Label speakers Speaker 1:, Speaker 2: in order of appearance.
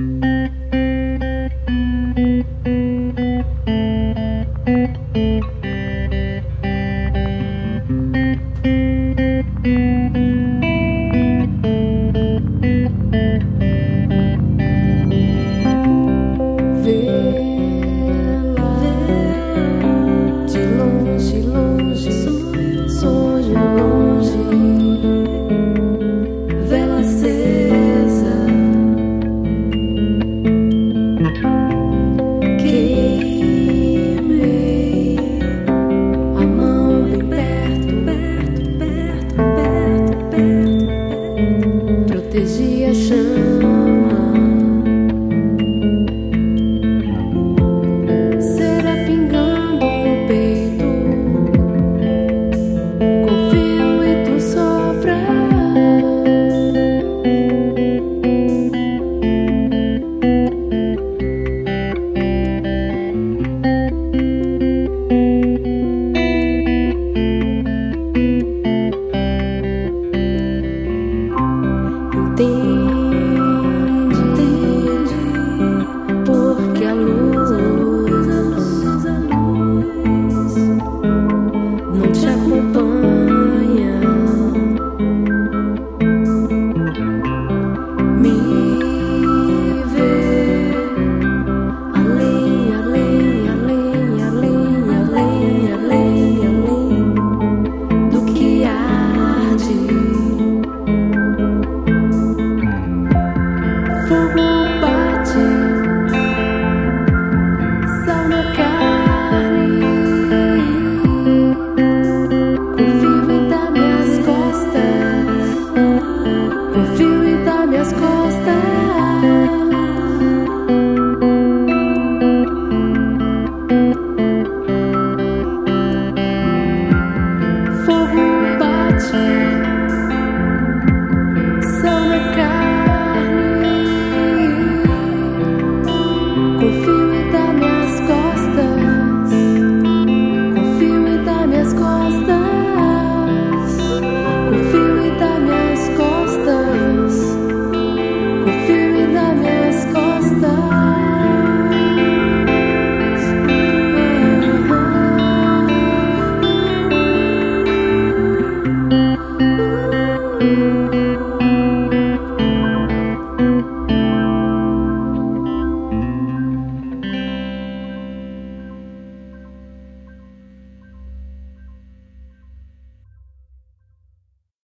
Speaker 1: Protegi a chama, cera pingando no peito, confio e tu sopra. Entende, porque a luz não te acompanha. Me vê além, além, além, além, além, além, além do que arde. Fogo bate, sal na carne, confio em dar minhas costas, confio